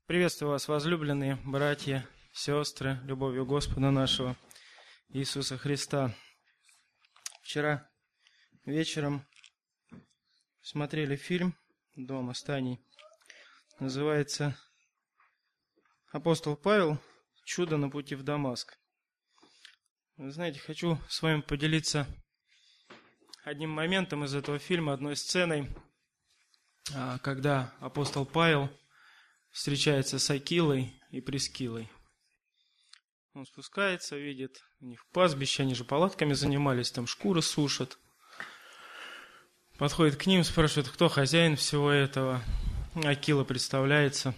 Приветствую вас, возлюбленные братья, сестры, любовью Господа нашего Иисуса Христа. Вчера вечером смотрели фильм дома с Таней. Называется «Апостол Павел. Чудо на пути в Дамаск». Вы знаете, хочу с вами поделиться одним моментом из этого фильма, одной сценой, когда апостол Павел встречается с Акилой и Прискилой. Он спускается, видит у них пастбище, они же палатками занимались, там шкуры сушат. Подходит к ним, спрашивает, кто хозяин всего этого. Акила представляется.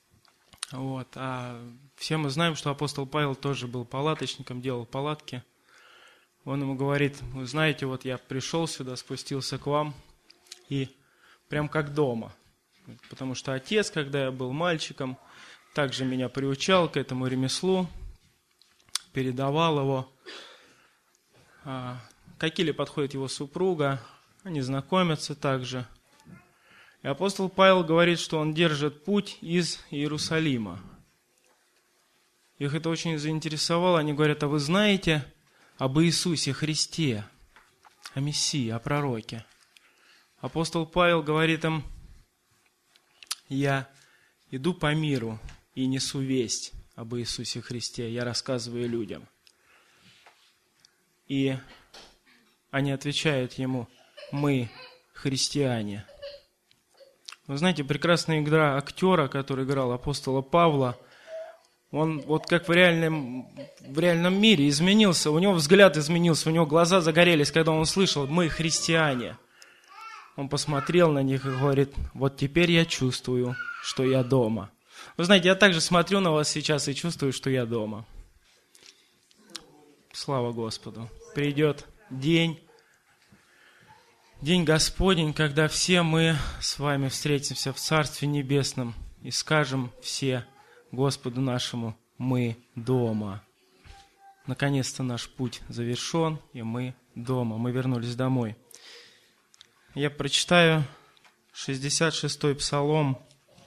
А все мы знаем, что апостол Павел тоже был палаточником, делал палатки. Он ему говорит, вы знаете, вот я пришел сюда, спустился к вам, и прям как дома. Потому что отец, когда я был мальчиком, также меня приучал к этому ремеслу, передавал его. К Акиле подходит его супруга, они знакомятся также. И апостол Павел говорит, что он держит путь из Иерусалима. Их это очень заинтересовало. Они говорят, а вы знаете об Иисусе Христе, о Мессии, о пророке? Апостол Павел говорит им, я иду по миру и несу весть об Иисусе Христе, я рассказываю людям. И они отвечают ему, мы христиане. Вы знаете, прекрасная игра актера, который играл апостола Павла, он вот как в реальном мире изменился, у него взгляд изменился, у него глаза загорелись, когда он услышал, мы христиане. Он посмотрел на них и говорит, вот теперь я чувствую, что я дома. Вы знаете, я также смотрю на вас сейчас и чувствую, что я дома. Слава Господу. Придет день Господень, когда все мы с вами встретимся в Царстве Небесном и скажем все Господу нашему, мы дома. Наконец-то наш путь завершен, и мы дома, мы вернулись домой. Я прочитаю 66-й псалом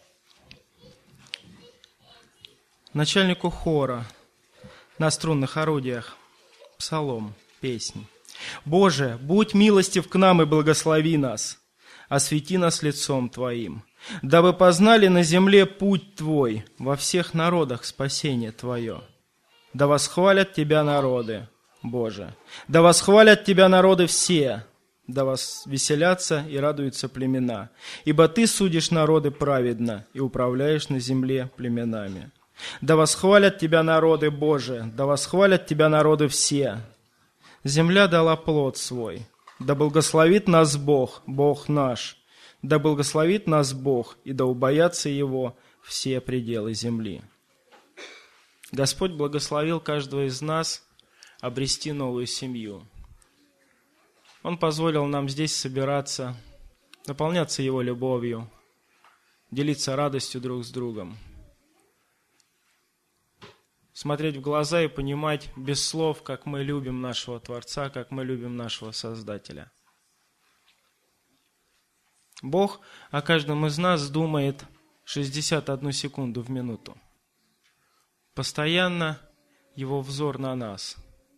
начальнику хора на струнных орудиях. Псалом, песнь. «Боже, будь милостив к нам и благослови нас, освети нас лицом Твоим, дабы познали на земле путь Твой, во всех народах спасение Твое. Да восхвалят Тебя народы, Боже, да восхвалят Тебя народы все, да вас веселятся и радуются племена, ибо Ты судишь народы праведно и управляешь на земле племенами. Да восхвалят Тебя народы, Боже, да восхвалят Тебя народы все. Земля дала плод свой, да благословит нас Бог, Бог наш, да благословит нас Бог, и да убоятся Его все пределы земли». Господь благословил каждого из нас обрести новую семью. Он позволил нам здесь собираться, наполняться Его любовью, делиться радостью друг с другом, смотреть в глаза и понимать без слов, как мы любим нашего Творца, как мы любим нашего Создателя. Бог о каждом из нас думает 61 секунду в минуту. Постоянно Его взор на нас.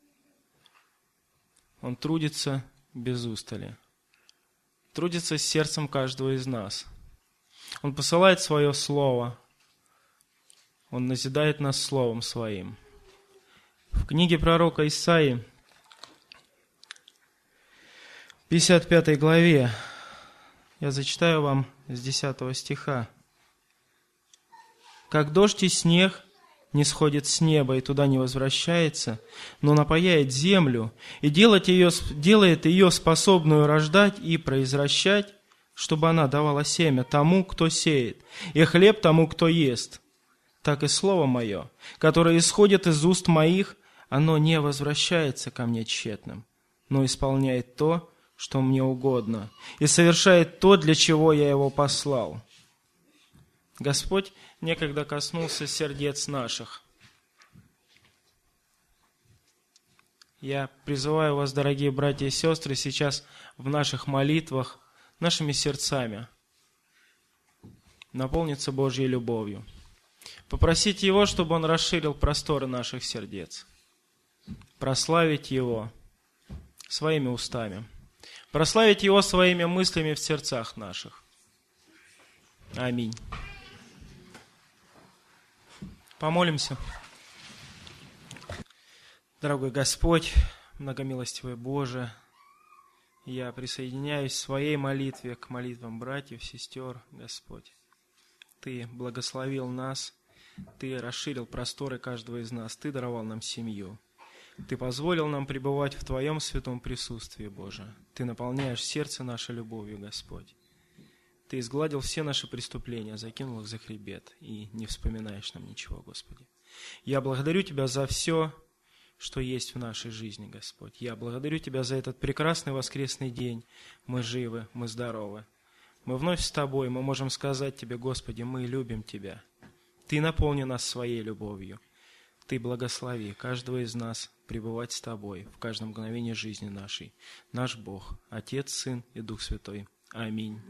Он трудится без устали. Трудится с сердцем каждого из нас. Он посылает Свое Слово. Он назидает нас Словом Своим. В книге пророка Исаии, 55 главе, я зачитаю вам с 10 стиха. «Как дождь и снег не сходит с неба и туда не возвращается, но напояет землю и делает ее способную рождать и произращать, чтобы она давала семя тому, кто сеет, и хлеб тому, кто ест. Так и слово мое, которое исходит из уст моих, оно не возвращается ко мне тщетным, но исполняет то, что мне угодно, и совершает то, для чего я его послал». Господь некогда коснулся сердец наших. Я призываю вас, дорогие братья и сестры, сейчас в наших молитвах, нашими сердцами наполниться Божьей любовью. Попросить Его, чтобы Он расширил просторы наших сердец. Прославить Его своими устами. Прославить Его своими мыслями в сердцах наших. Аминь. Помолимся. Дорогой Господь, многомилостивый Боже, я присоединяюсь в своей молитве к молитвам братьев, сестер, Господь. Ты благословил нас, Ты расширил просторы каждого из нас, Ты даровал нам семью. Ты позволил нам пребывать в Твоем святом присутствии, Боже. Ты наполняешь сердце наше любовью, Господь. Ты изгладил все наши преступления, закинул их за хребет, и не вспоминаешь нам ничего, Господи. Я благодарю Тебя за все, что есть в нашей жизни, Господь. Я благодарю Тебя за этот прекрасный воскресный день. Мы живы, мы здоровы. Мы вновь с Тобой, мы можем сказать Тебе, Господи, мы любим Тебя. Ты наполни нас своей любовью. Ты благослови каждого из нас пребывать с Тобой в каждом мгновении жизни нашей. Наш Бог, Отец, Сын и Дух Святой. Аминь.